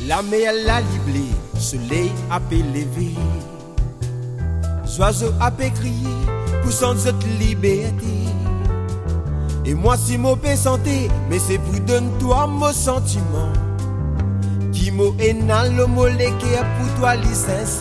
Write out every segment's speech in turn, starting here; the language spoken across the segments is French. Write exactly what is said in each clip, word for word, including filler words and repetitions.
La mer la liblé, soleil a élevé. Oiseaux a crié pour sans notre liberté. Et moi si mon paix santé, mais c'est pour donner toi mon sentiment. Qui m'a énal le moléque pour toi licencié.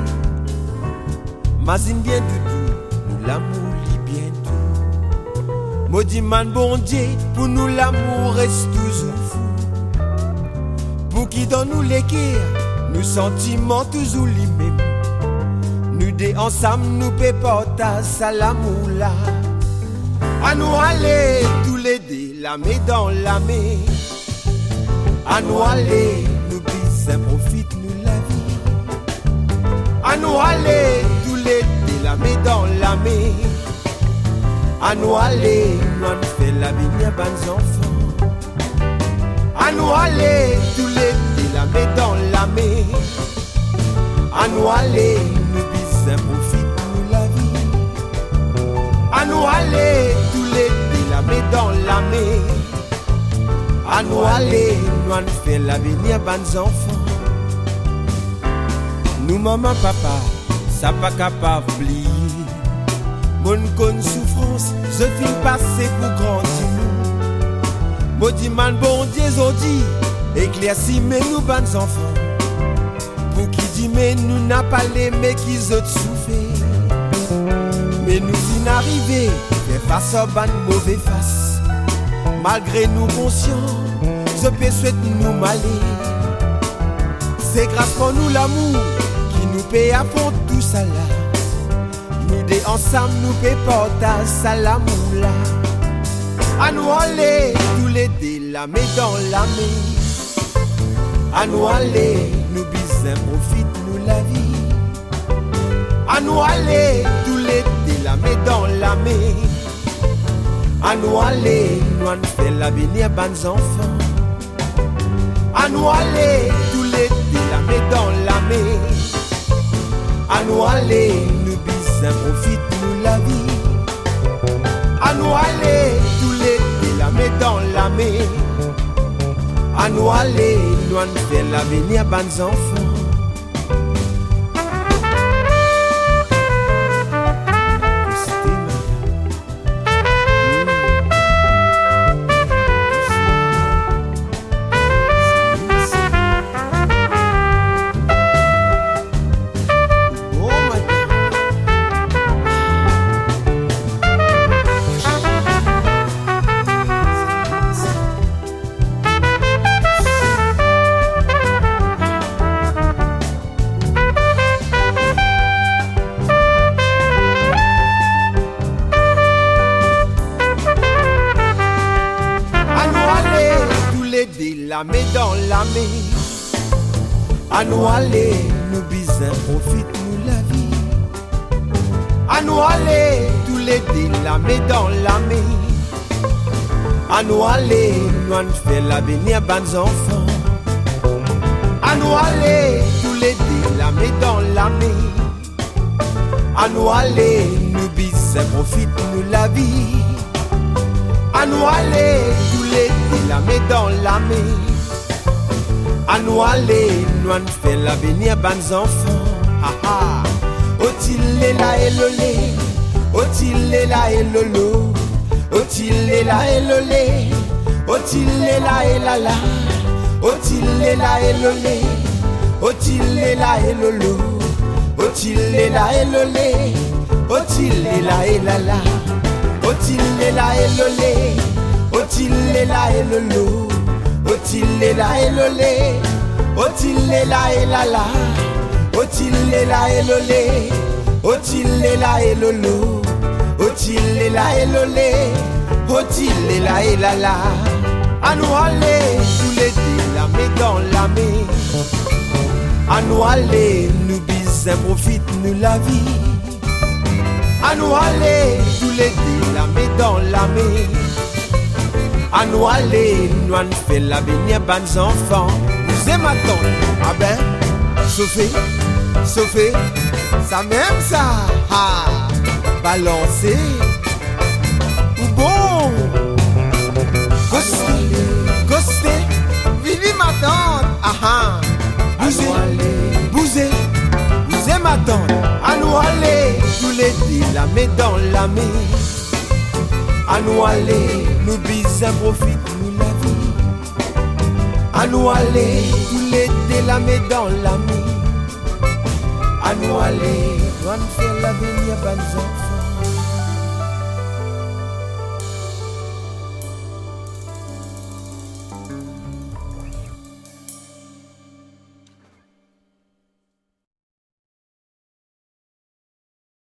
Mazine bien doudou, nous l'amour li bien tout. Maudit man bon Dieu, pour nous l'amour reste toujours fou. Pour qui dans nous l'équerre, nous sentiments toujours les mêmes. Nous deux ensemble, nous péportas à l'amour là. À nous aller, tous les deux, la main dans la main. À nous aller, nous bisons, profite nous la vie. À nous aller, tous les deux, la main dans la main. À nous aller, nous on fait l'avenir, bonnes enfants. À nous aller, tous les deux, la main dans la main. À nous aller, nous bisons, profite nous la vie. À nous aller, tous les deux, la main dans la main. À nous aller, nous on fait l'avenir, bonnes enfants. Nous, maman, papa, ça pas capable d'oublier. Mon con souffrance, je finis passer pour grandir. Maudit man, bon Dieu, dit, éclaircis, mais nous, bonnes enfants. Pour qui dit, mais nous n'a pas les mais qui autres souffrent. Mais nous y arrivés, mais face à ban mauvais face. Malgré nous conscients, je peux souhaiter nous maler. C'est grâce pour nous l'amour qui nous paye à fond tout ça là. Nous deux ensemble nous paye portage à l'amour là. À nous aller, tous les deux, la main dans la main. À nous aller, nous bisons, profite nous la vie. À nous aller, tous les deux, la main dans la main. À nous aller, nous on fait l'avenir, bonnes enfants. À nous aller, tous les deux, la main dans la main. À nous aller, nous bisons, profite nous la vie. À nous aller, tous les deux, la main dans la main. À nous aller, nous on fait l'avenir, bonnes enfants. La main dans la main. À nous aller, nous bisons, profite nous la vie. À nous aller, tous les deux, la main dans la main. À nous aller, nous on fait l'avenir, bonnes enfants. À nous aller, tous les deux, la main dans la main. À nous aller, nous bisons, profite nous la vie. À nous aller, tous les deux, la main dans la main. À nous aller, nous on fait l'avenir, bonnes enfants. Ha ha. Otil est là et le lait. Otil est là et le lot. Otil est là et le lait. Otil est là et la la. Otil est là et le lait. Otil est là et le lot. Otil est là et le lait. Otil est là et la la. Otil est là et le lait. Otil est là et le lot. Otil est là et le lait. Otil est là et la la. Otil est là et le lait. Otil est là et le lot. Otil est là et le lait. Otil est là et la la. À nous aller, tous les deux, la main dans la main. À nous aller, nous bisons, profite nous la vie. À nous aller, tous les deux, la main dans la main. À nous aller, nous on fait l'avenir, bonnes enfants. Vous aimez attendre, ah ben, chauffer, chauffer, ça même ça, ah, balancer, ou bon, coster, coster, vivi ma tante, ah ah. main dans la main. À nous aller, nous bisons, profite nous la vie. À nous aller, tous les deux la main dans la main. À nous aller, nous faire l'avenir, bonnes enfants.